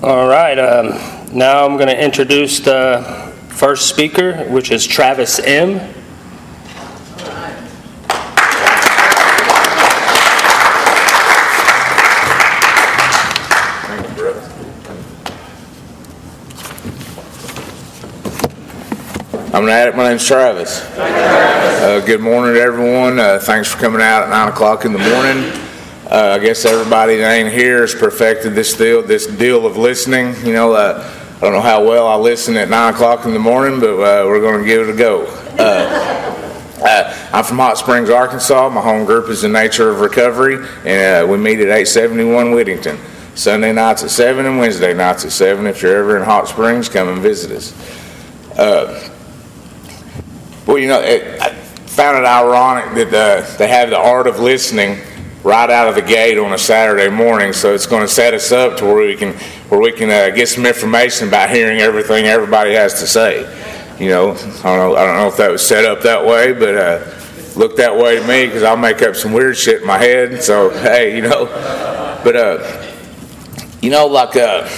All right. Now I'm going to introduce the first speaker, which is Travis M. Thank you, brother. My name's Travis. Good morning to everyone. Thanks for coming out at 9 o'clock in the morning. I guess everybody that ain't here has perfected this deal of listening. You know, I don't know how well I listen at 9 o'clock in the morning, but we're going to give it a go. I'm from Hot Springs, Arkansas. My home group is the Nature of Recovery, and we meet at 871 Whittington. Sunday nights at 7 and Wednesday nights at 7. If you're ever in Hot Springs, come and visit us. Well, you know, I found it ironic that they have the art of listening right out of the gate on a Saturday morning, so it's going to set us up to where we can get some information about hearing everything everybody has to say. You know, I don't know if that was set up that way, but looked that way to me because I'll make up some weird shit in my head. So hey, you know, but you know, like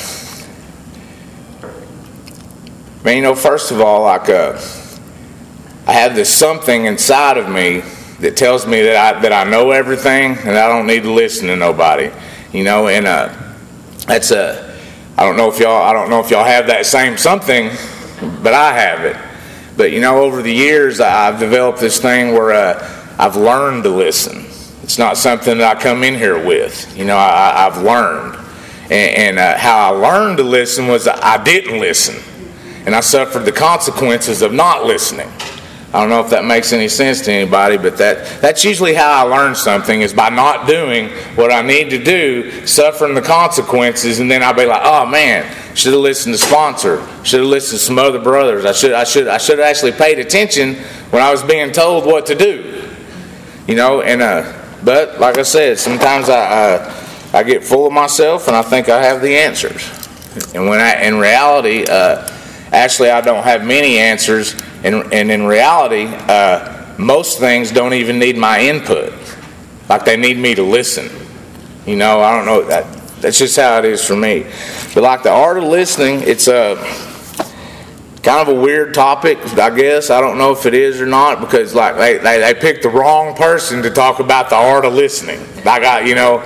man, you know, first of all, like I have this something inside of me that tells me that I know everything and I don't need to listen to nobody, you know. And that's I don't know if y'all have that same something, but I have it. But you know, over the years I've developed this thing where I've learned to listen. It's not something that I come in here with, you know. I've learned, and how I learned to listen was I didn't listen, and I suffered the consequences of not listening. I don't know if that makes any sense to anybody, but that's usually how I learn something, is by not doing what I need to do, suffering the consequences, and then I'll be like, oh man, should have listened to Sponsor, should have listened to some other brothers, I should have actually paid attention when I was being told what to do, you know. And but like I said, sometimes I get full of myself and I think I have the answers, and when in reality, actually I don't have many answers. And in reality, most things don't even need my input. Like, they need me to listen. You know, I don't know. That's just how it is for me. But like the art of listening, it's kind of a weird topic, I guess. I don't know if it is or not, because like they picked the wrong person to talk about the art of listening. But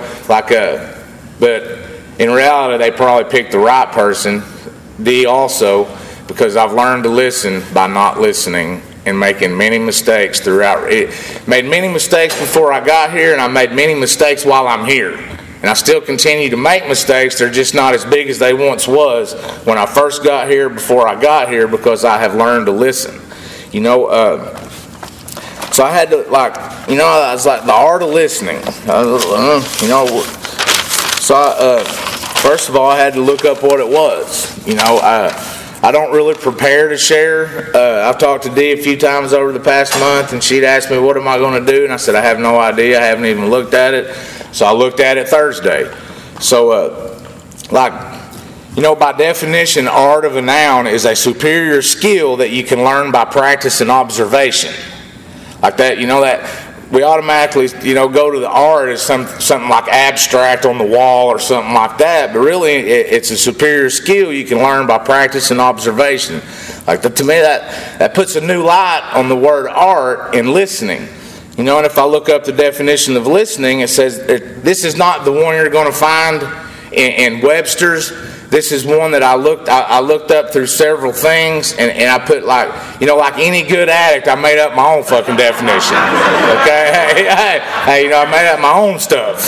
in reality, they probably picked the right person. Also, because I've learned to listen by not listening and making many mistakes throughout. Made many mistakes before I got here, and I made many mistakes while I'm here. And I still continue to make mistakes. They're just not as big as they once was when I first got here, before I got here, because I have learned to listen. You know, so I had to, like, you know, it's like the art of listening. You know, so first of all, I had to look up what it was. You know, I don't really prepare to share. I've talked to Dee a few times over the past month, and she'd asked me, what am I going to do? And I said, I have no idea. I haven't even looked at it. So I looked at it Thursday. So, like, you know, by definition, art of a noun is a superior skill that you can learn by practice and observation. Like that, you know, that we automatically, you know, go to the art as something like abstract on the wall or something like that, but really it's a superior skill you can learn by practice and observation. Like, to me, that puts a new light on the word art in listening. You know, and if I look up the definition of listening, it says this is not the one you're going to find in Webster's. This is one that I looked up through several things, and I put, like, you know, like any good addict, I made up my own fucking definition. Okay? Hey, you know, I made up my own stuff.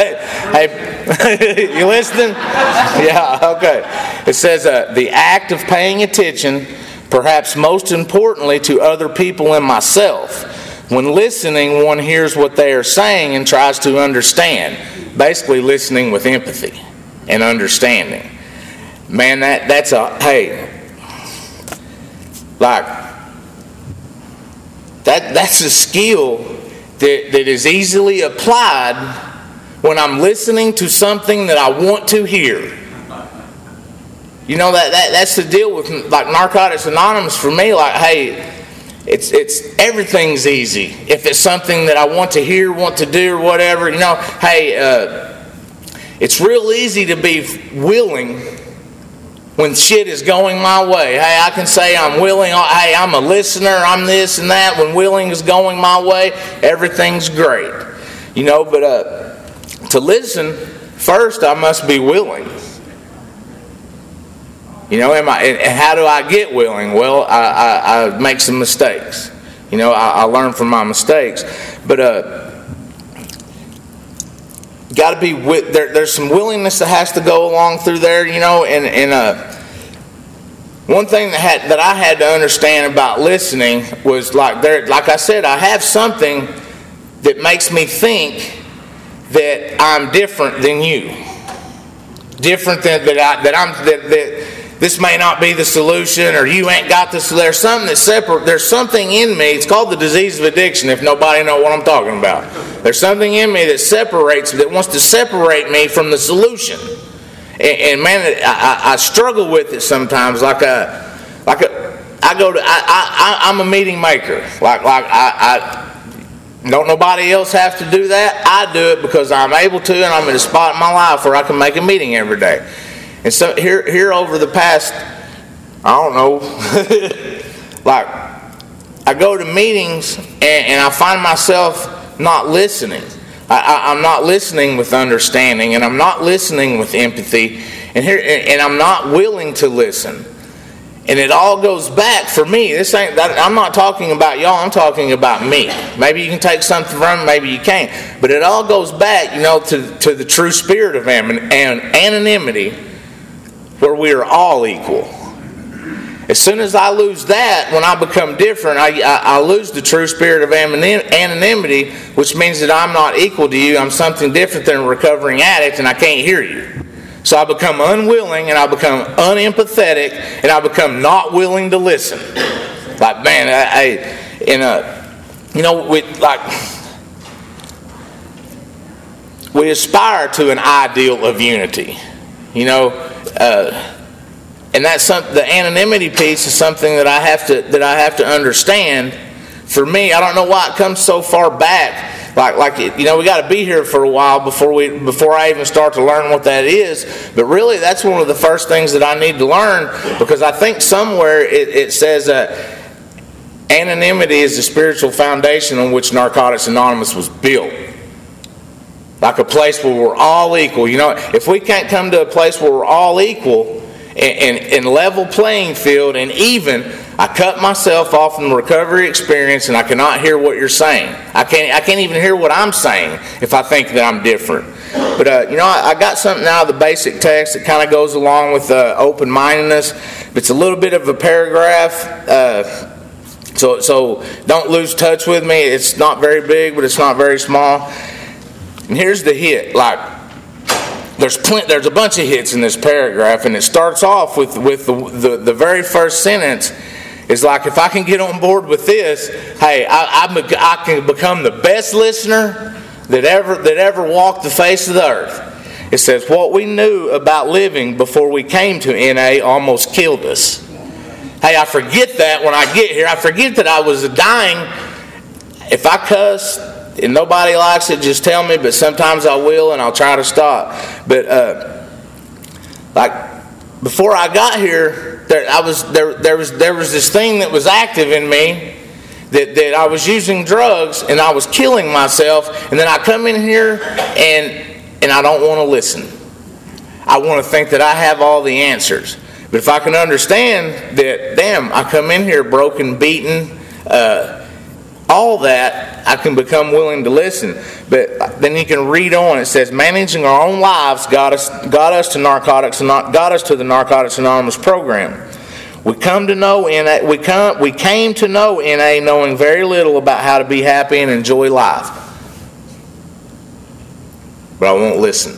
Hey, you listening? Yeah, okay. It says, the act of paying attention, perhaps most importantly to other people and myself. When listening, one hears what they are saying and tries to understand. Basically, listening with empathy and understanding. Man, that's a skill that is easily applied when I'm listening to something that I want to hear. You know, that's the deal with, like, Narcotics Anonymous for me. Like, hey, it's everything's easy if it's something that I want to hear, want to do, or whatever. You know, hey, it's real easy to be willing when shit is going my way. Hey, I can say I'm willing. Hey, I'm a listener. I'm this and that. When willing is going my way, everything's great. But to listen, first I must be willing. And how do I get willing? Well, I make some mistakes. I learn from my mistakes. But got to be there's some willingness that has to go along through there. One thing that I had to understand about listening was like I said, I have something that makes me think that I'm different than you. Different than that this may not be the solution, or you ain't got this. There's something that's separate. There's something in me. It's called the disease of addiction, if nobody knows what I'm talking about. There's something in me that wants to separate me from the solution. And man, I struggle with it sometimes. I'm a meeting maker. Don't nobody else have to do that. I do it because I'm able to, and I'm in a spot in my life where I can make a meeting every day. And so here over the past, I don't know, I go to meetings and I find myself not listening. I'm not listening with understanding, and I'm not listening with empathy, and I'm not willing to listen. And it all goes back for me. I'm not talking about y'all. I'm talking about me. Maybe you can take something from it, maybe you can't. But it all goes back, to the true spirit of anonymity, where we are all equal. As soon as I lose that, when I become different, I lose the true spirit of anonymity, which means that I'm not equal to you. I'm something different than a recovering addict, and I can't hear you. So I become unwilling, and I become unempathetic, and I become not willing to listen. We aspire to an ideal of unity, and that's the anonymity piece is something that I have to understand. For me, I don't know why it comes so far back. We got to be here for a while before I even start to learn what that is. But really, that's one of the first things that I need to learn, because I think somewhere it says anonymity is the spiritual foundation on which Narcotics Anonymous was built. Like a place where we're all equal. If we can't come to a place where we're all equal and level playing field and even, I cut myself off from the recovery experience, and I cannot hear what you're saying. I can't even hear what I'm saying if I think that I'm different. But I got something out of the basic text that kind of goes along with open-mindedness. It's a little bit of a paragraph, so don't lose touch with me. It's not very big, but it's not very small. And here's the hit. There's a bunch of hits in this paragraph, and it starts off with the very first sentence is like, if I can get on board with this, hey, I can become the best listener that ever walked the face of the earth. It says, what we knew about living before we came to NA almost killed us. Hey, I forget that when I get here. I forget that I was dying. If I cuss and nobody likes it, just tell me, but sometimes I will, and I'll try to stop. But before I got here, there was this thing that was active in me, that I was using drugs and I was killing myself, and then I come in here and I don't want to listen. I want to think that I have all the answers. But if I can understand that, damn, I come in here broken, beaten, all that, I can become willing to listen. But then you can read on. It says, managing our own lives got us to the Narcotics Anonymous program. We came to know NA knowing very little about how to be happy and enjoy life. But I won't listen.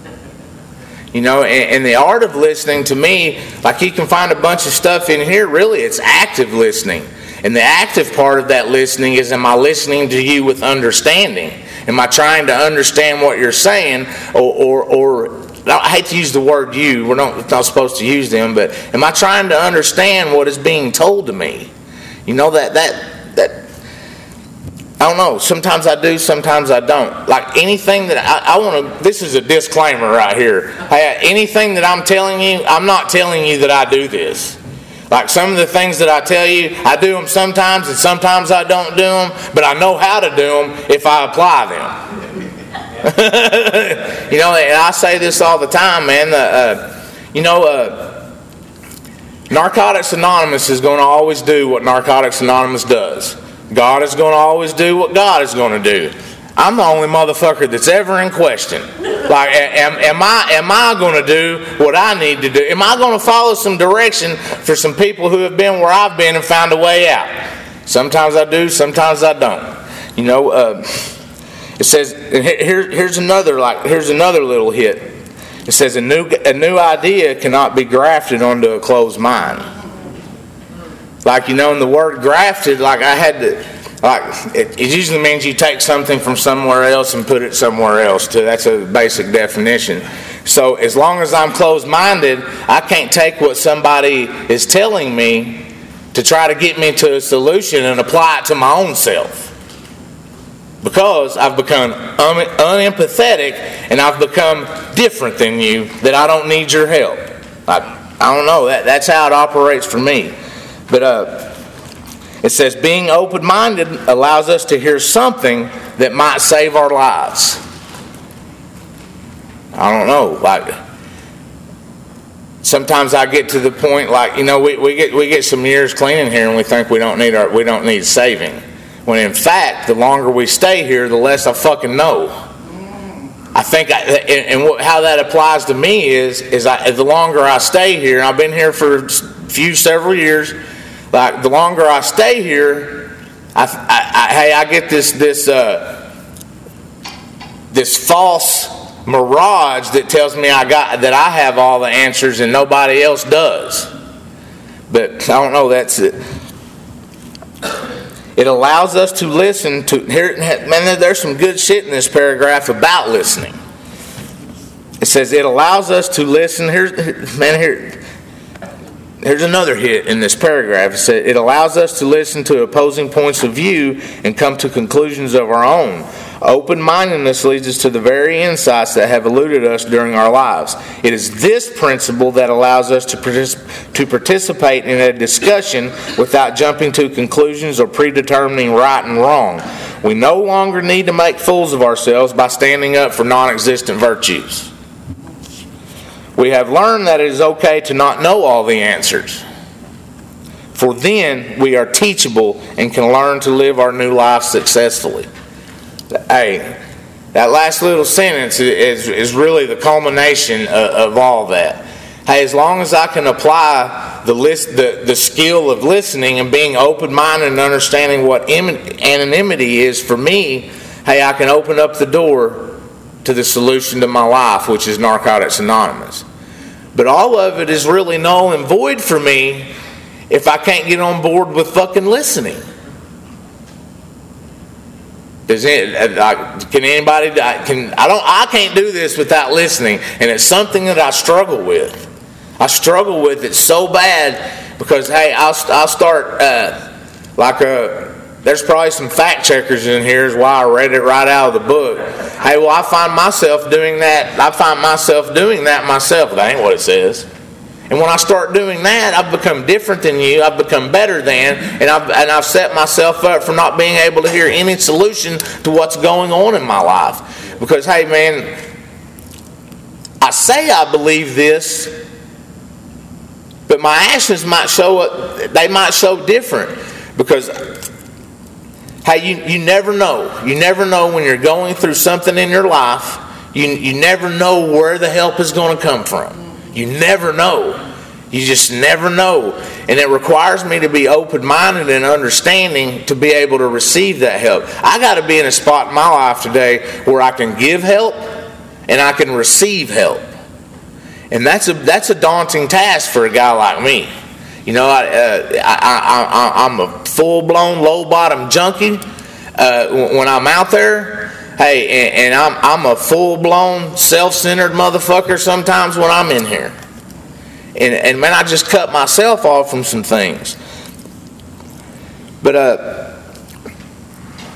And the art of listening, to me, you can find a bunch of stuff in here. Really, it's active listening. And the active part of that listening is, am I listening to you with understanding? Am I trying to understand what you're saying? Or I hate to use the word you. We're not supposed to use them. But am I trying to understand what is being told to me? I don't know. Sometimes I do, sometimes I don't. Like anything that I want to, this is a disclaimer right here. Hey, anything that I'm telling you, I'm not telling you that I do this. Like some of the things that I tell you, I do them sometimes and sometimes I don't do them, but I know how to do them if I apply them. You know, and I say this all the time, man. Narcotics Anonymous is going to always do what Narcotics Anonymous does. God is going to always do what God is going to do. I'm the only motherfucker that's ever in question. Like, am I going to do what I need to do? Am I going to follow some direction for some people who have been where I've been and found a way out? Sometimes I do, sometimes I don't. You know, it says here's another little hit. It says a new idea cannot be grafted onto a closed mind. Like, you know, in the word grafted, like I had to, like it usually means you take something from somewhere else and put it somewhere else too. That's a basic definition. So as long as I'm closed-minded, I can't take what somebody is telling me to try to get me to a solution and apply it to my own self. Because I've become unempathetic and I've become different than you, that I don't need your help. I don't know. That's how it operates for me. But it says being open-minded allows us to hear something that might save our lives. I don't know. Like sometimes I get to the point, like, you know, we get some years cleaning here and we think we don't need saving. When in fact, the longer we stay here, the less I fucking know. I think, how that applies to me is the longer I stay here, and I've been here for several years. Like the longer I stay here, I get this false mirage that tells me that I have all the answers and nobody else does. But I don't know. That's it. It allows us to listen to. Man, there's some good shit in this paragraph about listening. It says it allows us to listen. Here's another hit in this paragraph. It says it allows us to listen to opposing points of view and come to conclusions of our own. Open-mindedness leads us to the very insights that have eluded us during our lives. It is this principle that allows us to participate in a discussion without jumping to conclusions or predetermining right and wrong. We no longer need to make fools of ourselves by standing up for non-existent virtues. We have learned that it is okay to not know all the answers. For then we are teachable and can learn to live our new life successfully. Hey, that last little sentence is really the culmination of all that. Hey, as long as I can apply the skill of listening and being open-minded and understanding what anonymity is for me, hey, I can open up the door to the solution to my life, which is Narcotics Anonymous. But all of it is really null and void for me if I can't get on board with fucking listening. I can't do this without listening, and it's something that I struggle with. I struggle with it so bad because, hey, I'll start there's probably some fact checkers in here is why I read it right out of the book. Hey, well, I find myself doing that. Myself. That ain't what it says. And when I start doing that, I've become different than you. I've become better than, and I've set myself up for not being able to hear any solution to what's going on in my life. Because, hey, man, I say I believe this, but my actions might show different. Because, hey, you never know. You never know when you're going through something in your life. You never know where the help is going to come from. You never know. You just never know. And it requires me to be open-minded and understanding to be able to receive that help. I got to be in a spot in my life today where I can give help and I can receive help. And that's a daunting task for a guy like me. You know, I'm a full-blown low-bottom junkie when I'm out there. Hey, and I'm a full-blown self-centered motherfucker sometimes when I'm in here. And man, I just cut myself off from some things. But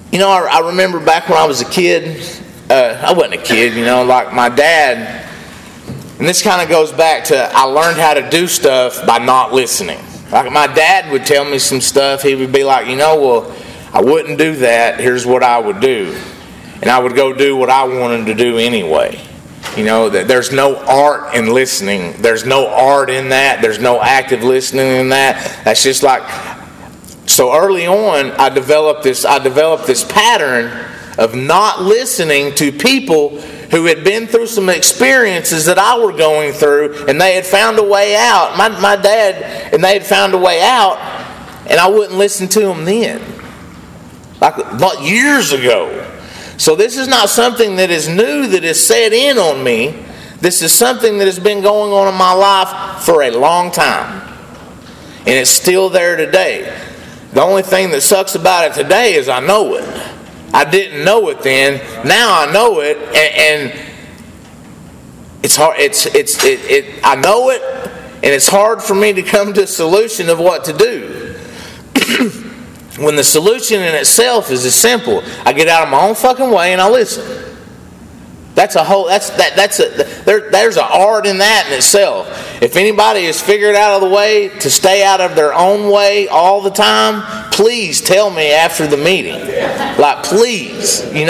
I remember back when I was a kid, I wasn't a kid, like my dad, and this kind of goes back to I learned how to do stuff by not listening. Like my dad would tell me some stuff, he would be like, well, I wouldn't do that, here's what I would do. And I would go do what I wanted to do anyway. That there's no art in listening. There's no art in that. There's no active listening in that. That's just like, so early on, I developed this pattern of not listening to people who had been through some experiences that I were going through, and they had found a way out. My dad, and they had found a way out, and I wouldn't listen to them then. Like years ago. So this is not something that is new, that is set in on me. This is something that has been going on in my life for a long time. And it's still there today. The only thing that sucks about it today is I know it. I didn't know it then. Now I know it, and it's hard. I know it, and it's hard for me to come to a solution of what to do. When the solution in itself is as simple, I get out of my own fucking way and I listen. There's an art in that in itself. If anybody has figured out of the way to stay out of their own way all the time, please tell me after the meeting. Like, please, and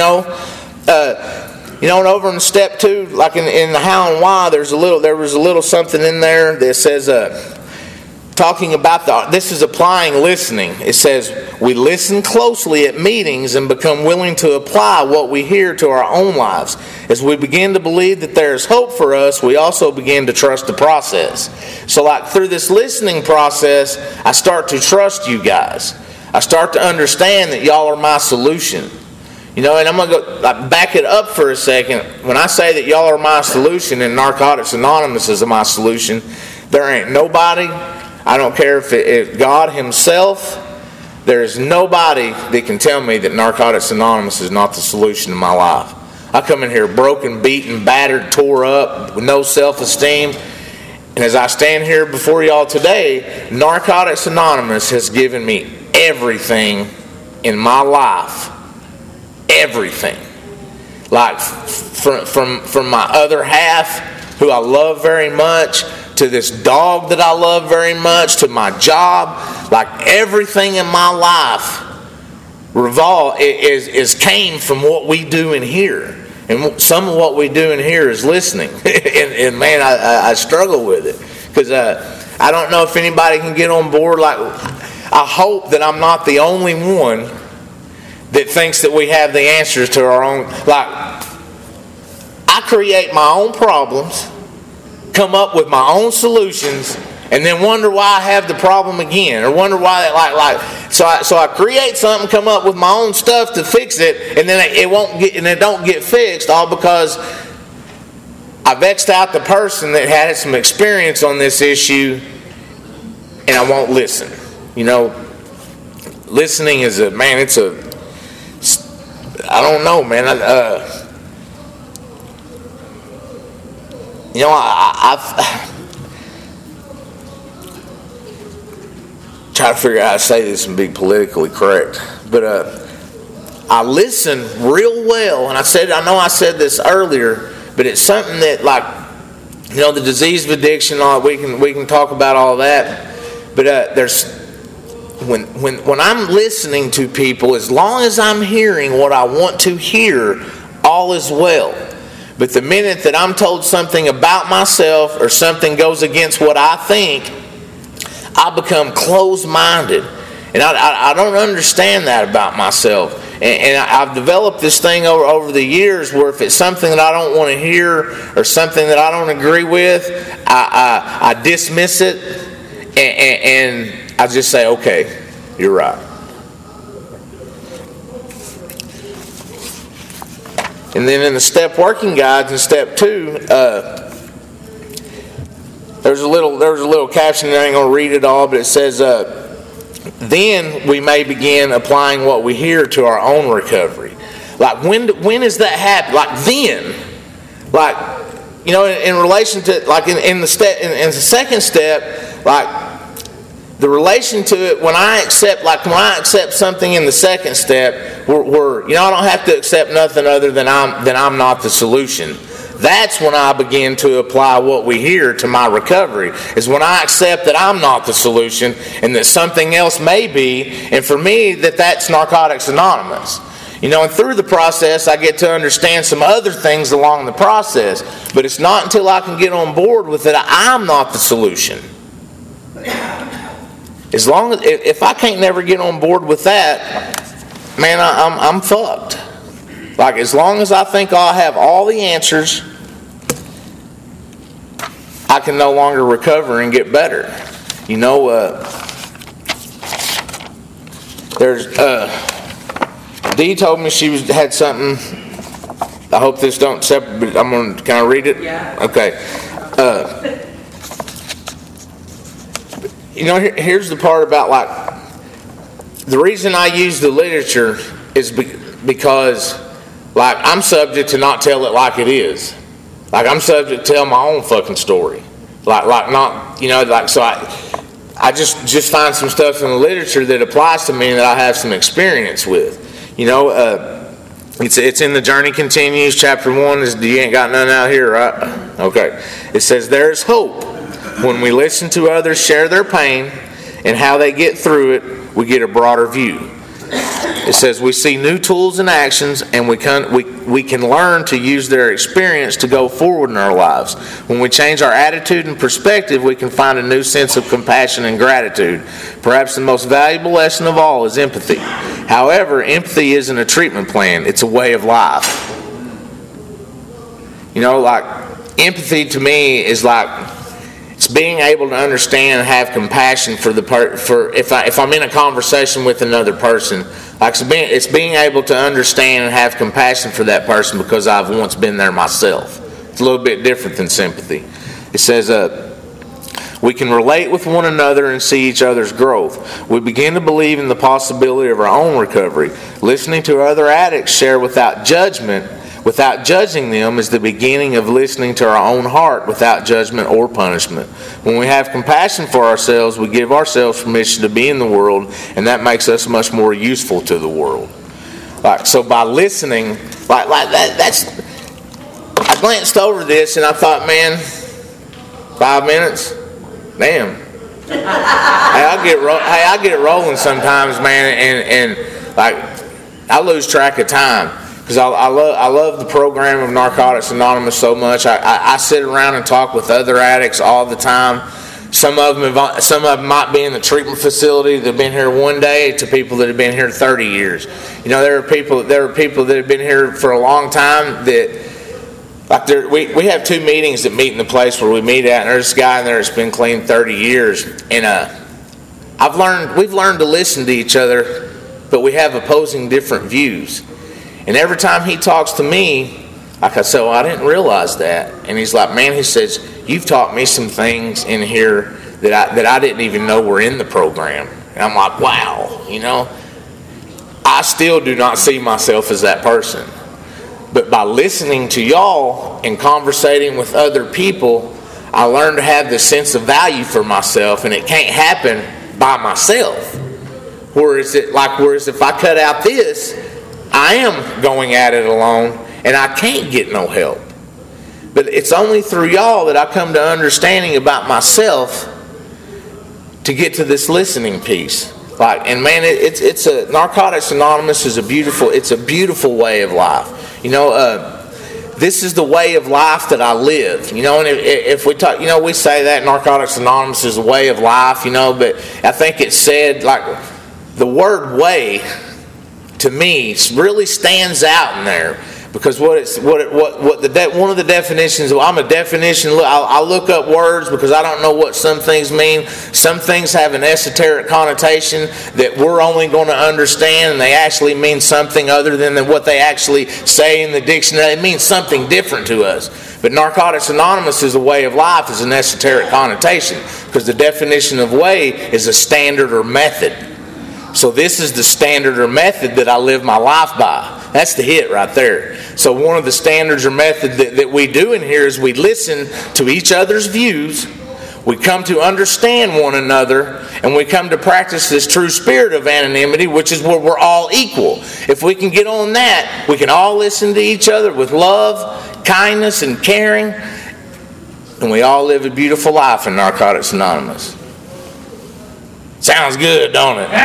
over in step 2, like in the how and why, there was a little something in there that says, talking about this is applying listening. It says, we listen closely at meetings and become willing to apply what we hear to our own lives. As we begin to believe that there is hope for us, we also begin to trust the process. So like through this listening process, I start to trust you guys. I start to understand that y'all are my solution. And I'm going to go back it up for a second. When I say that y'all are my solution and Narcotics Anonymous is my solution, there ain't nobody, I don't care if God himself, there is nobody that can tell me that Narcotics Anonymous is not the solution to my life. I come in here broken, beaten, battered, tore up, with no self-esteem. And as I stand here before y'all today, Narcotics Anonymous has given me everything in my life. Everything. Like from my other half, who I love very much, to this dog that I love very much, to my job, like everything in my life came from what we do in here. And some of what we do in here is listening. and man, I struggle with it. Because I don't know if anybody can get on board. Like, I hope that I'm not the only one that thinks that we have the answers to our own. Like, I create my own problems, come up with my own solutions, and then wonder why I have the problem again, or wonder why that so I create something, come up with my own stuff to fix it, and then it don't get fixed, all because I vexed out the person that had some experience on this issue, and I won't listen. Listening is I don't know, man. I've try to figure out how to say this and be politically correct, but I listen real well, and I know I said this earlier, but it's something that, like, the disease of addiction, we can talk about all that, but there's when I'm listening to people, as long as I'm hearing what I want to hear, all is well. But the minute that I'm told something about myself or something goes against what I think, I become closed-minded. And I don't understand that about myself. And I've developed this thing over the years where if it's something that I don't want to hear or something that I don't agree with, I dismiss it and I just say, okay, you're right. And then in the step working guides in step 2, there's a little caption there. I ain't going to read it all, but it says, then we may begin applying what we hear to our own recovery. Like, when does that happen? Like, then. Like, in relation to, like, in the second step, like, the relation to it, when I accept something in the second step, I don't have to accept nothing other than I'm not the solution. That's when I begin to apply what we hear to my recovery, is when I accept that I'm not the solution and that something else may be, and for me, that's Narcotics Anonymous. And through the process, I get to understand some other things along the process, but it's not until I can get on board with it, I'm not the solution. If I can't never get on board with that, man, I'm fucked. Like, as long as I think I'll have all the answers, I can no longer recover and get better. Dee told me she had something. I hope this don't separate, but I'm going to, can I read it? Yeah. Okay. Here's the part about, like, the reason I use the literature is because, like, I'm subject to not tell it like it is. Like, I'm subject to tell my own fucking story. So I just find some stuff in the literature that applies to me and that I have some experience with. It's in The Journey Continues, chapter 1. You ain't got none out here, right? Okay. It says, there is hope. When we listen to others share their pain and how they get through it, we get a broader view. It says we see new tools and actions, and we can learn to use their experience to go forward in our lives. When we change our attitude and perspective, we can find a new sense of compassion and gratitude. Perhaps the most valuable lesson of all is empathy. However, empathy isn't a treatment plan. It's a way of life. Empathy to me is like, it's being able to understand and have compassion for if I'm in a conversation with another person. It's being able to understand and have compassion for that person because I've once been there myself. It's a little bit different than sympathy. It says, we can relate with one another and see each other's growth. We begin to believe in the possibility of our own recovery. Listening to other addicts share without judging them, is the beginning of listening to our own heart without judgment or punishment. When we have compassion for ourselves, we give ourselves permission to be in the world, and that makes us much more useful to the world. So by listening, that's. I glanced over this and I thought, man, 5 minutes, damn. I get rolling sometimes, man, and I lose track of time. Because I love the program of Narcotics Anonymous so much. I sit around and talk with other addicts all the time. Some of them might be in the treatment facility that have been here one day to people that have been here 30 years. There are people that have been here for a long time that, we have 2 meetings that meet in the place where we meet at, and there's this guy in there that's been clean 30 years, and we've learned to listen to each other, but we have opposing different views. And every time he talks to me, like I said, I didn't realize that. And he's like, man, he says, you've taught me some things in here that I didn't even know were in the program. And I'm like, wow, I still do not see myself as that person. But by listening to y'all and conversating with other people, I learned to have this sense of value for myself, and it can't happen by myself. Whereas if I cut out this, I am going at it alone, and I can't get no help. But it's only through y'all that I come to understanding about myself to get to this listening piece. And man, Narcotics Anonymous is a beautiful way of life. This is the way of life that I live. And if we talk, we say that Narcotics Anonymous is a way of life, but I think it's said, like, the word way to me really stands out in there, because one of the definitions. I'm a definition. I look up words because I don't know what some things mean. Some things have an esoteric connotation that we're only going to understand, and they actually mean something other than what they actually say in the dictionary. It means something different to us. But Narcotics Anonymous is a way of life, is an esoteric connotation, because the definition of way is a standard or method. So this is the standard or method that I live my life by. That's the hit right there. So one of the standards or method that we do in here is we listen to each other's views. We come to understand one another, and we come to practice this true spirit of anonymity, which is where we're all equal. If we can get on that, we can all listen to each other with love, kindness, and caring, and we all live a beautiful life in Narcotics Anonymous. Sounds good, don't it?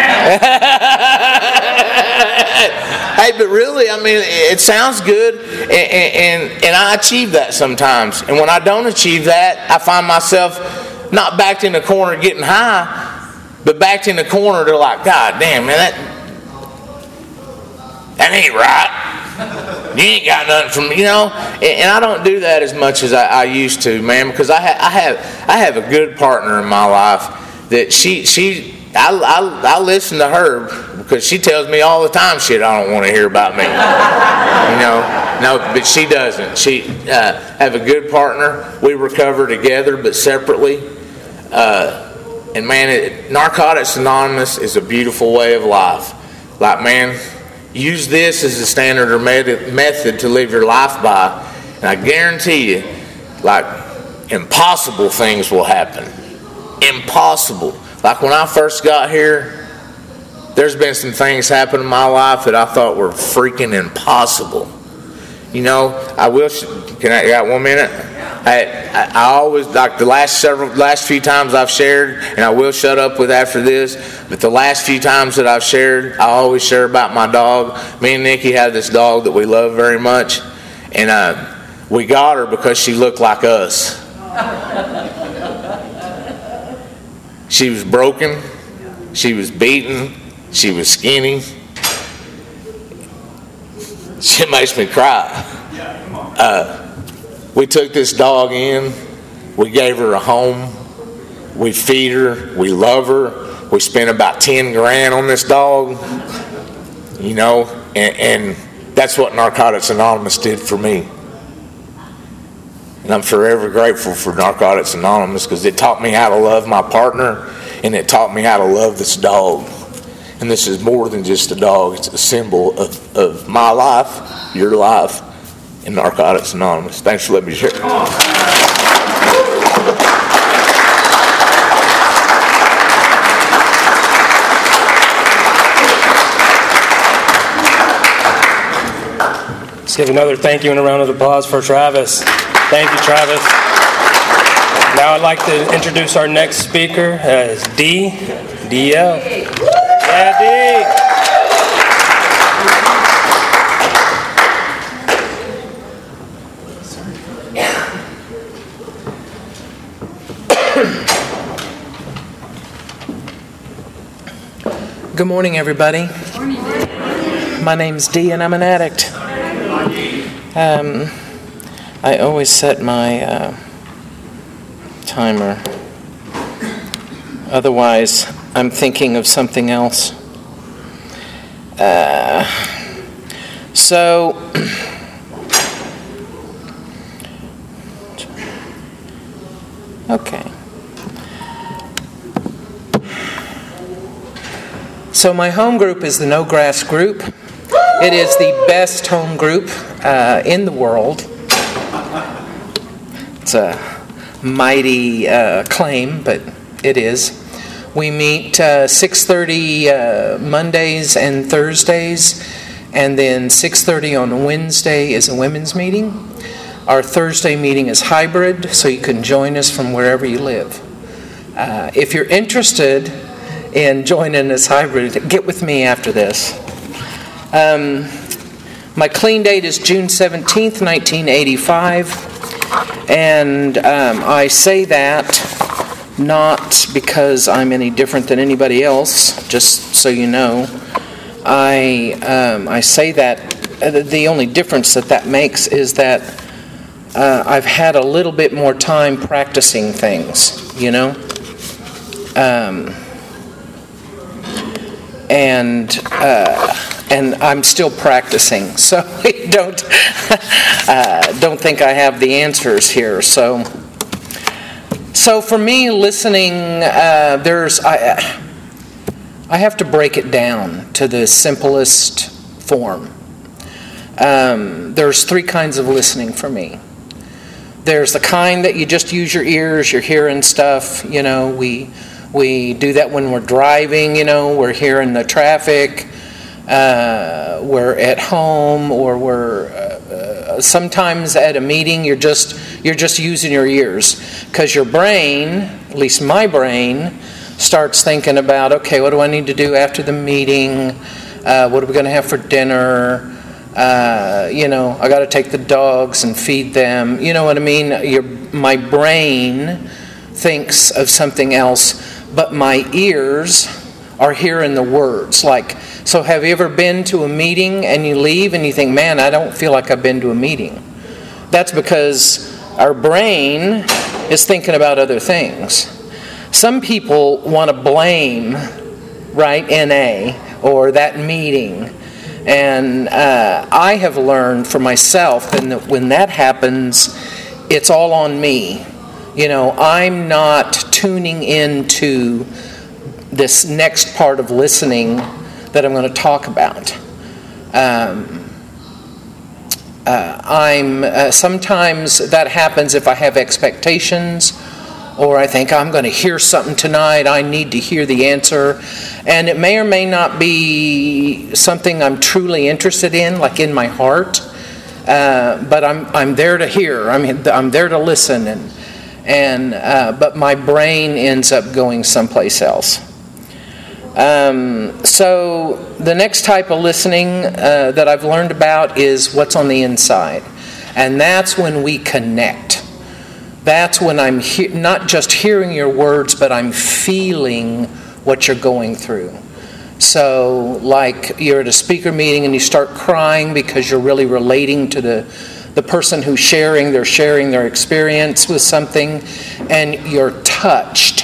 Hey, but really, I mean, it sounds good, and I achieve that sometimes. And when I don't achieve that, I find myself not backed in the corner getting high, but backed in the corner to like, God damn, man, that ain't right. You ain't got nothing from me, you know. And I don't do that as much as I used to, man, because I have a good partner in my life that I listen to her because she tells me all the time shit I don't want to hear about me. You know, no, but she doesn't. She have a good partner. We recover together, but separately. And man, Narcotics Anonymous is a beautiful way of life. Like, man, use this as a standard or method to live your life by, and I guarantee you, like, impossible things will happen. Impossible. Like when I first got here, there's been some things happen in my life that I thought were freaking impossible. You know, I got 1 minute? I always, like the last few times I've shared, and I will shut up with after this, but the last few times that I've shared, I always share about my dog. Me and Nikki have this dog that we love very much, and we got her because she looked like us. She was broken, she was beaten, she was skinny. She makes me cry. We took this dog in, we gave her a home, we feed her, we love her. We spent about 10 grand on this dog, you know, and that's what Narcotics Anonymous did for me. And I'm forever grateful for Narcotics Anonymous because it taught me how to love my partner, and it taught me how to love this dog. And this is more than just a dog. It's a symbol of my life, your life, and Narcotics Anonymous. Thanks for letting me share. Let's give another thank you and a round of applause for Travis. Thank you, Travis. Now I'd like to introduce our next speaker as DL. Yeah, D. Good morning, everybody. My name's Dee, and I'm an addict. I always set my timer. Otherwise, I'm thinking of something else. Okay. So my home group is the No Grass group. It is the best home group in the world. It's a mighty claim, but it is. We meet 6:30 Mondays and Thursdays, and then 6:30 on a Wednesday is a women's meeting. Our Thursday meeting is hybrid, so you can join us from wherever you live. If you're interested in joining this hybrid, get with me after this. My clean date is June 17th, 1985, and I say that not because I'm any different than anybody else, just so you know. I say that the only difference that makes is that I've had a little bit more time practicing things, you know? And I'm still practicing, so don't think I have the answers here. So for me, listening, I have to break it down to the simplest form. There's three kinds of listening for me. There's the kind that you just use your ears, you're hearing stuff. We do that when we're driving, we're hearing the traffic. We're at home, or we're sometimes at a meeting. You're just using your ears, because your brain, at least my brain, starts thinking about, okay, what do I need to do after the meeting? What are we going to have for dinner? I got to take the dogs and feed them. You know what I mean? My brain thinks of something else, but my ears are hearing the words. So have you ever been to a meeting and you leave and you think, man, I don't feel like I've been to a meeting? That's because our brain is thinking about other things. Some people want to blame, right, NA or that meeting. And I have learned for myself that when that happens, it's all on me. I'm not tuning into this next part of listening that I'm going to talk about. Sometimes that happens if I have expectations, or I think I'm going to hear something tonight, I need to hear the answer, and it may or may not be something I'm truly interested in, like in my heart, but I'm there to hear. I'm there to listen, but my brain ends up going someplace else. So the next type of listening that I've learned about is what's on the inside. And that's when we connect. That's when I'm not just hearing your words, but I'm feeling what you're going through. So like you're at a speaker meeting and you start crying because you're really relating to the person who's sharing their experience with something, and you're touched.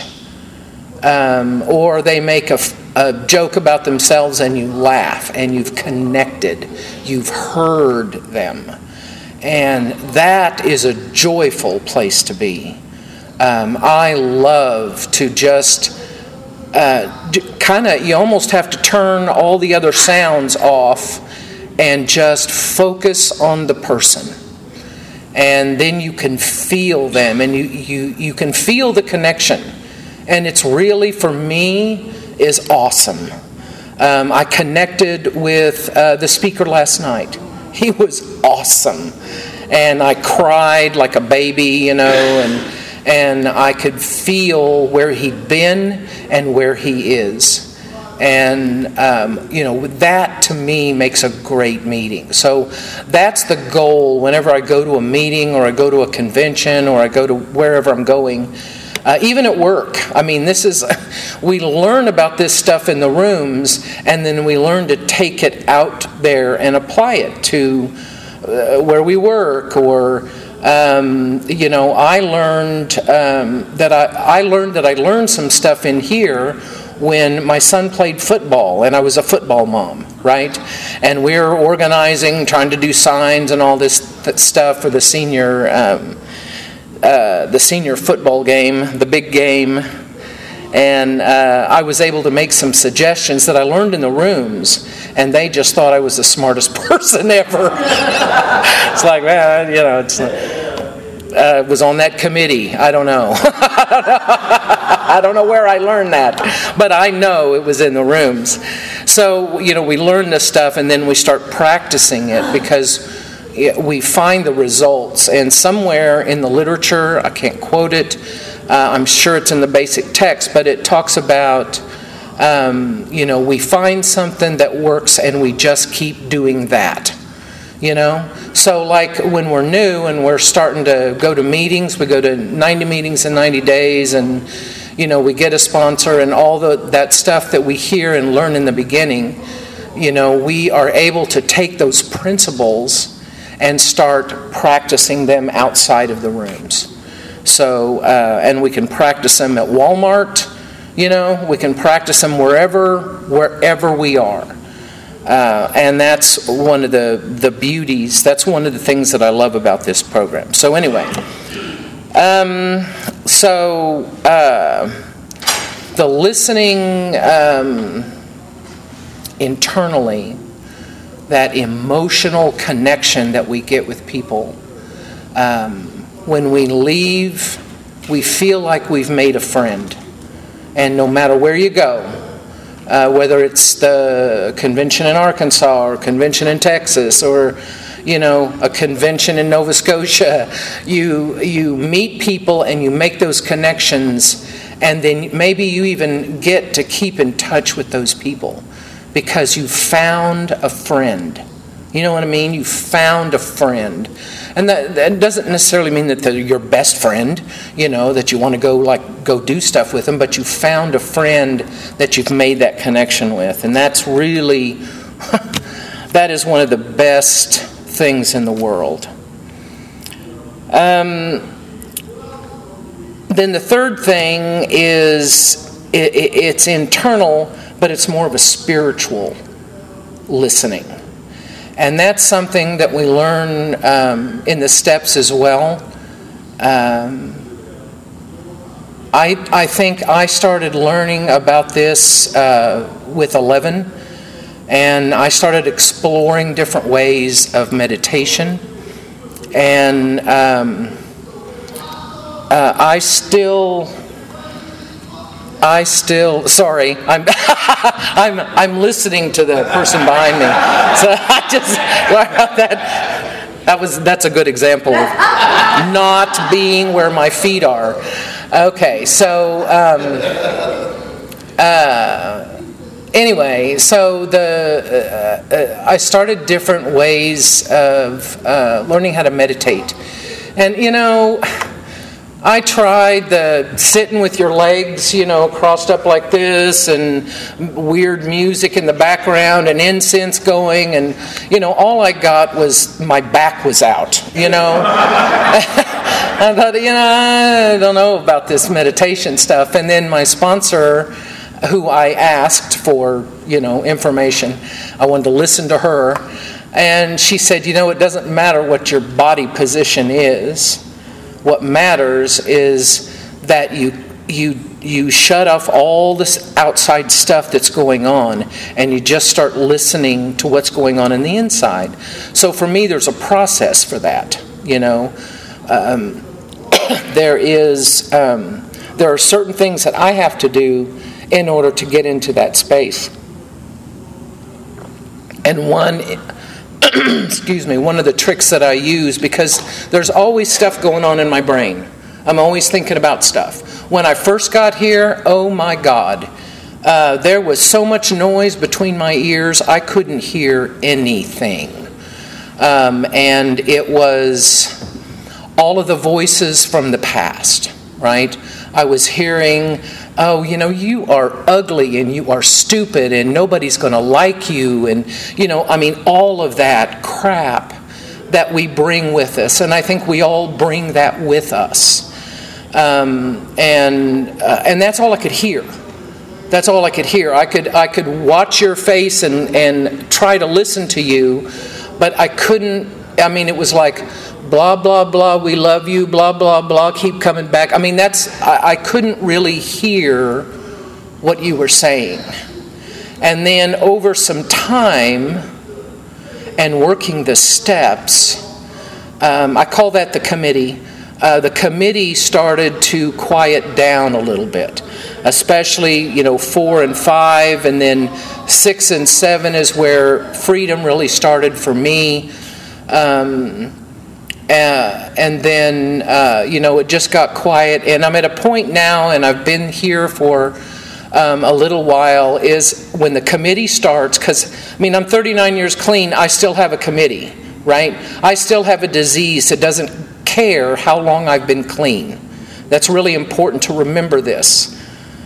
Or they make a joke about themselves and you laugh, and you've connected. You've heard them. And that is a joyful place to be. I love to just you almost have to turn all the other sounds off and just focus on the person. And then you can feel them, and you can feel the connection. And it's really, for me, is awesome. I connected with the speaker last night. He was awesome. And I cried like a baby, and I could feel where he'd been and where he is. And, that to me makes a great meeting. So that's the goal whenever I go to a meeting, or I go to a convention, or I go to wherever I'm going. Even at work. We learn about this stuff in the rooms, and then we learn to take it out there and apply it to where we work. Or, I learned that I learned some stuff in here when my son played football, and I was a football mom, right? And we were organizing, trying to do signs and all this stuff for the senior football game, the big game, and I was able to make some suggestions that I learned in the rooms, and they just thought I was the smartest person ever. It's like, man, it was on that committee. I don't know. I don't know where I learned that, but I know it was in the rooms. So, we learn this stuff, and then we start practicing it, because we find the results. And somewhere in the literature, I can't quote it, I'm sure it's in the basic text, but it talks about, we find something that works and we just keep doing that. So like when we're new and we're starting to go to meetings, we go to 90 meetings in 90 days, and we get a sponsor, and all that stuff that we hear and learn in the beginning, we are able to take those principles and start practicing them outside of the rooms. So, and we can practice them at Walmart, we can practice them wherever we are. And that's one of the beauties, that's one of the things that I love about this program. So anyway, the listening internally, that emotional connection that we get with people, when we leave, we feel like we've made a friend. And no matter where you go, whether it's the convention in Arkansas or convention in Texas or a convention in Nova Scotia, you meet people and you make those connections, and then maybe you even get to keep in touch with those people because you found a friend. You know what I mean? You found a friend. And that doesn't necessarily mean that they're your best friend, that you want to go do stuff with them, but you found a friend that you've made that connection with. And that's really, that is one of the best things in the world. Then the third thing is it's internal, but it's more of a spiritual listening. And that's something that we learn in the steps as well. I think I started learning about this with 11, and I started exploring different ways of meditation. And I still sorry, I'm listening to the person behind me. So that's a good example of not being where my feet are. Okay, so anyway, so I started different ways of learning how to meditate. And I tried the sitting with your legs, crossed up like this, and weird music in the background, and incense going, and all I got was my back was out. I thought, I don't know about this meditation stuff. And then my sponsor, who I asked for, information, I wanted to listen to her, and she said, it doesn't matter what your body position is. What matters is that you shut off all this outside stuff that's going on, and you just start listening to what's going on in the inside. So for me, there's a process for that. There are certain things that I have to do in order to get into that space. And one of the tricks that I use, because there's always stuff going on in my brain. I'm always thinking about stuff. When I first got here, oh my God, there was so much noise between my ears, I couldn't hear anything. And it was all of the voices from the past, right? I was hearing, you are ugly and you are stupid and nobody's going to like you, and all of that crap that we bring with us, and I think we all bring that with us, and that's all I could hear. That's all I could hear. I could watch your face and try to listen to you, but I couldn't. It was like, blah, blah, blah, we love you, blah, blah, blah, keep coming back. I couldn't really hear what you were saying. And then over some time and working the steps, I call that the committee. The committee started to quiet down a little bit, especially 4 and 5, and then 6 and 7 is where freedom really started for me. And then, it just got quiet. And I'm at a point now, and I've been here for a little while, is when the committee starts, because, I'm 39 years clean, I still have a committee, right? I still have a disease that doesn't care how long I've been clean. That's really important to remember this.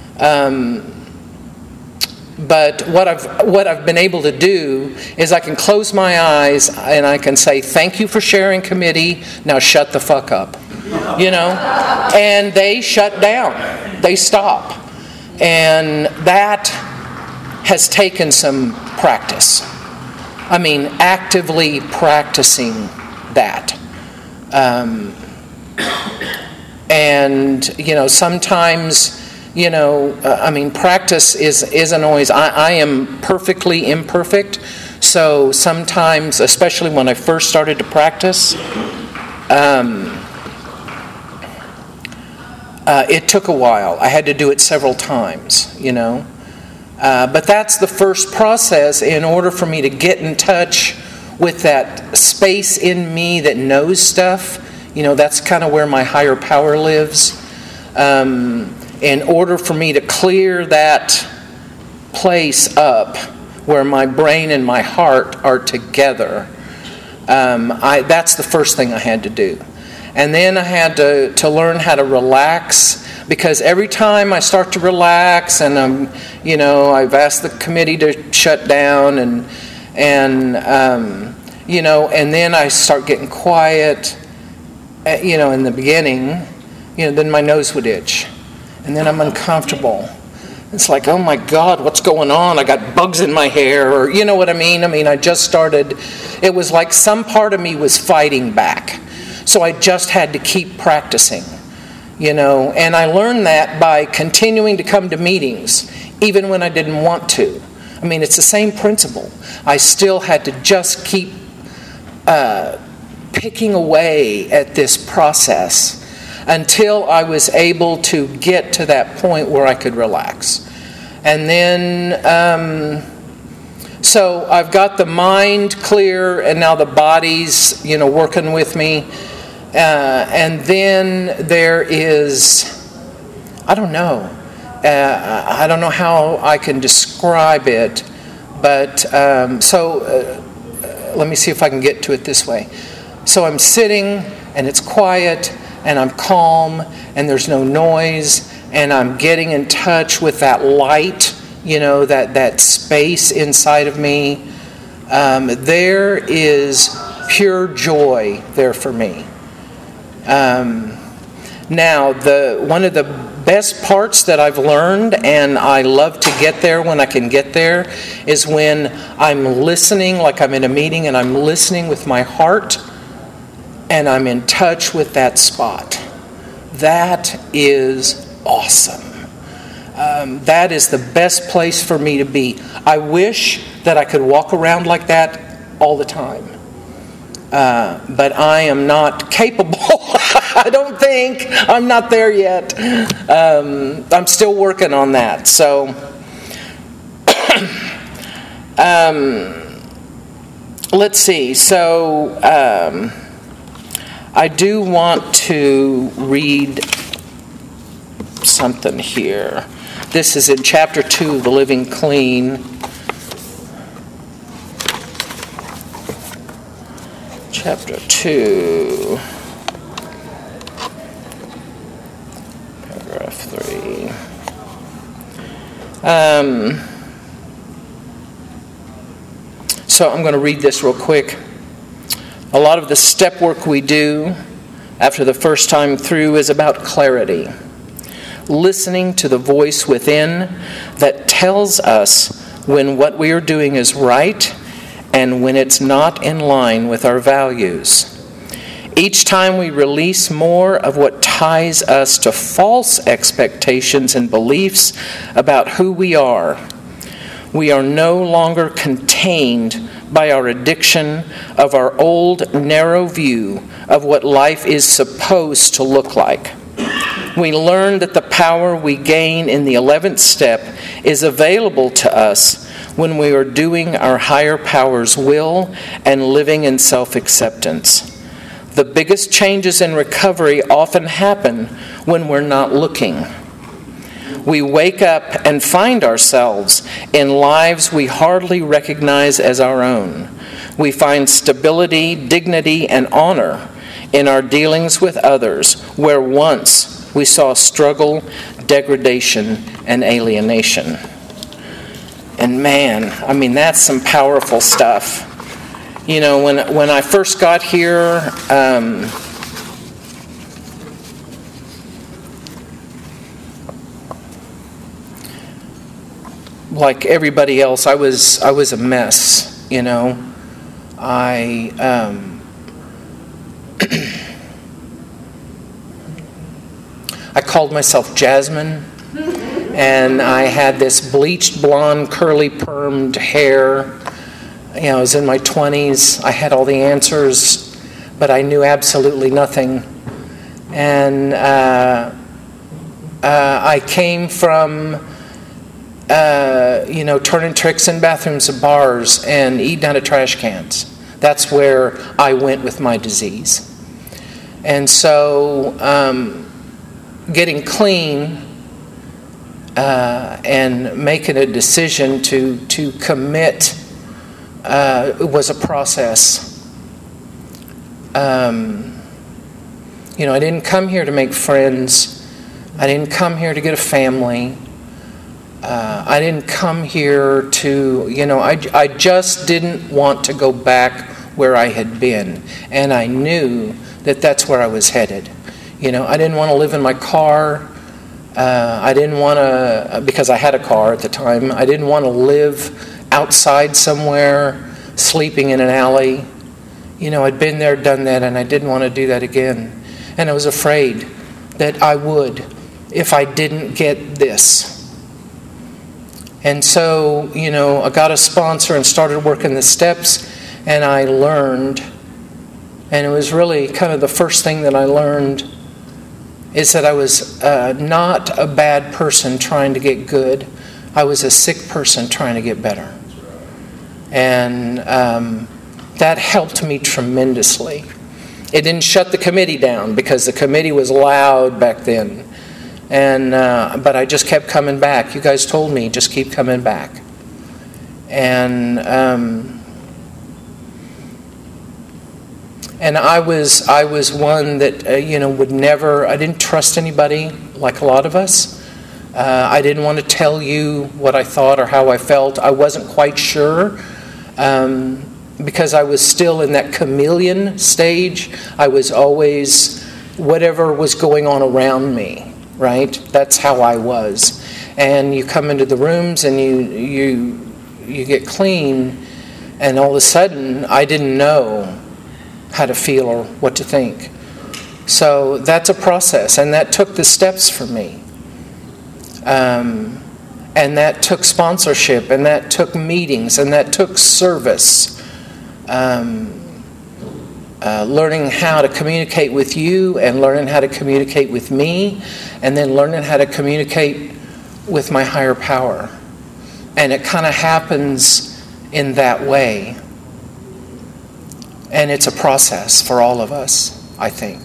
But what I've been able to do is I can close my eyes and I can say, thank you for sharing, committee, now shut the fuck up. And they shut down. They stop. And that has taken some practice. Actively practicing that. Sometimes... practice isn't always... I am perfectly imperfect, so sometimes, especially when I first started to practice, It took a while. I had to do it several times, But that's the first process in order for me to get in touch with that space in me that knows stuff. That's kind of where my higher power lives. In order for me to clear that place up where my brain and my heart are together, that's the first thing I had to do. And then I had to learn how to relax, because every time I start to relax and I've asked the committee to shut down and then I start getting quiet, in the beginning, then my nose would itch. And then I'm uncomfortable. It's like, oh my God, what's going on? I got bugs in my hair, or you know what I mean? I just started, it was like some part of me was fighting back. So I just had to keep practicing, And I learned that by continuing to come to meetings, even when I didn't want to. It's the same principle. I still had to just keep picking away at this process until I was able to get to that point where I could relax. And then, so I've got the mind clear, and now the body's, working with me. And then there is, I don't know how I can describe it, but let me see if I can get to it this way. So I'm sitting, and it's quiet, and I'm calm, and there's no noise, and I'm getting in touch with that light, that space inside of me. There is pure joy there for me. Now, one of the best parts that I've learned, and I love to get there when I can get there, is when I'm listening, like I'm in a meeting and I'm listening with my heart, and I'm in touch with that spot. That is awesome. That is the best place for me to be. I wish that I could walk around like that all the time. But I am not capable. I don't think. I'm not there yet. I'm still working on that. So, let's see. So, I do want to read something here. This is in chapter 2 of the Living Clean. Chapter 2, paragraph 3. So I'm going to read this real quick. A lot of the step work we do after the first time through is about clarity. Listening to the voice within that tells us when what we are doing is right and when it's not in line with our values. Each time we release more of what ties us to false expectations and beliefs about who we are no longer contained by our addiction of our old narrow view of what life is supposed to look like. We learn that the power we gain in the 11th step is available to us when we are doing our higher power's will and living in self-acceptance. The biggest changes in recovery often happen when we're not looking. We wake up and find ourselves in lives we hardly recognize as our own. We find stability, dignity, and honor in our dealings with others, where once we saw struggle, degradation, and alienation. And man, that's some powerful stuff. When I first got here, like everybody else, I was a mess. I called myself Jasmine, and I had this bleached blonde, curly permed hair. I was in my 20s. I had all the answers, but I knew absolutely nothing. And I came from, turning tricks in bathrooms of bars and eating out of trash cans. That's where I went with my disease. And so getting clean and making a decision to commit was a process. I didn't come here to make friends. I didn't come here to get a family. I didn't come here to, I just didn't want to go back where I had been. And I knew that that's where I was headed. I didn't want to live in my car. I didn't want to, because I had a car at the time, I didn't want to live outside somewhere, sleeping in an alley. I'd been there, done that, and I didn't want to do that again. And I was afraid that I would if I didn't get this. And so, I got a sponsor and started working the steps, and I learned, and it was really kind of the first thing that I learned, is that I was not a bad person trying to get good. I was a sick person trying to get better. And that helped me tremendously. It didn't shut the committee down because the committee was loud back then. And but I just kept coming back. You guys told me, just keep coming back. And I was one that would never. I didn't trust anybody like a lot of us. I didn't want to tell you what I thought or how I felt. I wasn't quite sure because I was still in that chameleon stage. I was always whatever was going on around me. Right? That's how I was. And you come into the rooms and you get clean, and all of a sudden I didn't know how to feel or what to think. So that's a process, and that took the steps for me. And that took sponsorship, and that took meetings, and that took service. Learning how to communicate with you and learning how to communicate with me, and then learning how to communicate with my higher power. And it kind of happens in that way. And it's a process for all of us, I think.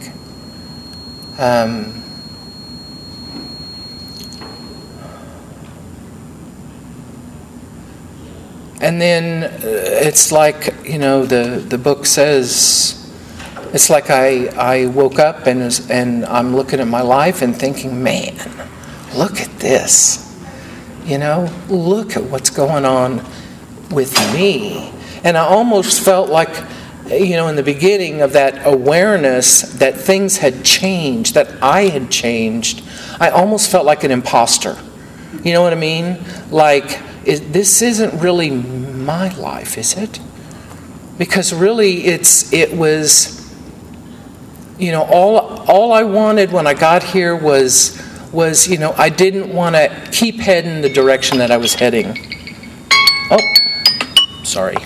And then it's like, the book says, it's like I woke up and I'm looking at my life and thinking, man, look at this. Look at what's going on with me. And I almost felt like, in the beginning of that awareness that things had changed, that I had changed, I almost felt like an imposter. You know what I mean? Like, this isn't really my life, is it? Because really it was, all I wanted when I got here was I didn't want to keep heading the direction that I was heading. Oh, sorry.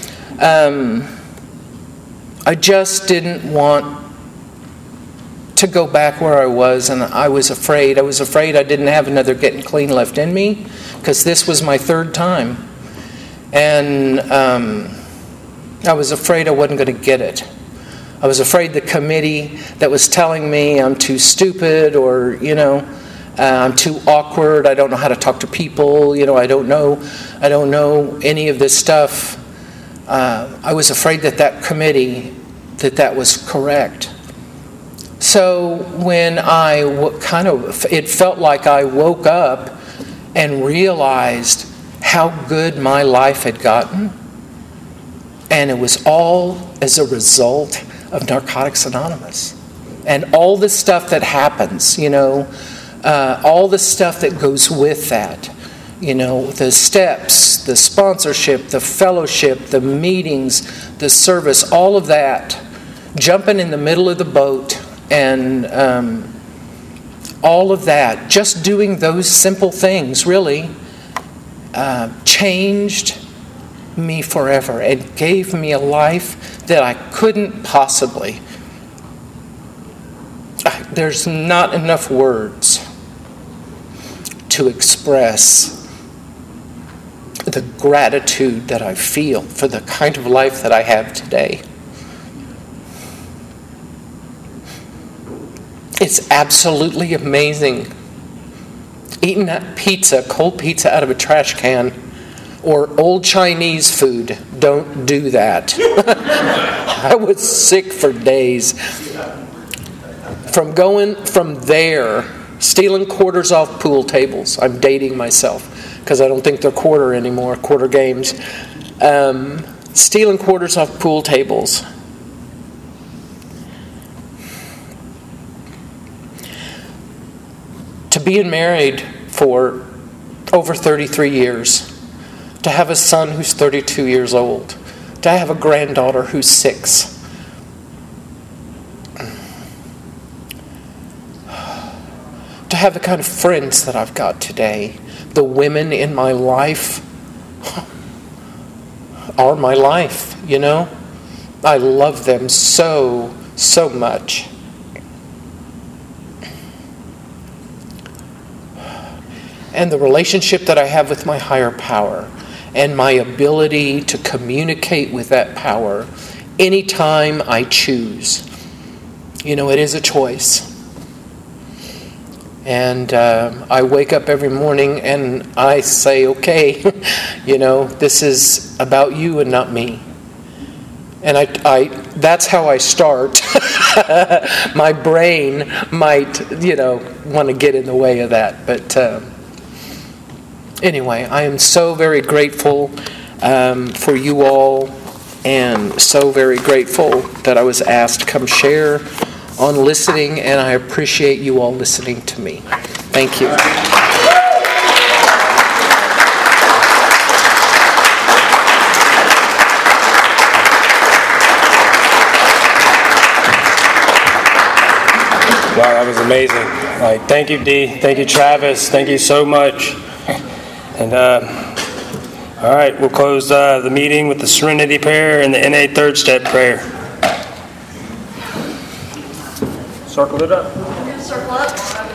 I just didn't want to go back where I was, and I was afraid. I was afraid I didn't have another getting clean left in me, because this was my third time. And I was afraid I wasn't going to get it. I was afraid the committee that was telling me I'm too stupid, or, I'm too awkward, I don't know how to talk to people, I don't know any of this stuff. I was afraid that committee, that was correct. So when it felt like I woke up and realized how good my life had gotten, and it was all as a result of Narcotics Anonymous. And all the stuff that happens, all the stuff that goes with that, the steps, the sponsorship, the fellowship, the meetings, the service, all of that, jumping in the middle of the boat, and all of that, just doing those simple things really changed me forever. It gave me a life that I couldn't possibly. There's not enough words to express the gratitude that I feel for the kind of life that I have today. It's absolutely amazing. Eating that pizza, cold pizza out of a trash can, or old Chinese food, don't do that. I was sick for days. From going from there, stealing quarters off pool tables. I'm dating myself because I don't think they're quarter anymore, quarter games. Stealing quarters off pool tables. To being married for over 33 years. To have a son who's 32 years old. To have a granddaughter who's 6. To have the kind of friends that I've got today. The women in my life are my life, you know? I love them so, so much. And the relationship that I have with my higher power and my ability to communicate with that power anytime I choose. You know, it is a choice. And I wake up every morning and I say, okay, you know, this is about you and not me. And I that's how I start. My brain might, want to get in the way of that. But anyway, I am so very grateful for you all, and so very grateful that I was asked to come share on listening, and I appreciate you all listening to me. Thank you. Wow, that was amazing. Thank you, Dee. Thank you, Travis. Thank you so much. And all right, we'll close the meeting with the Serenity Prayer and the NA Third Step Prayer. Circle it up. Circle up.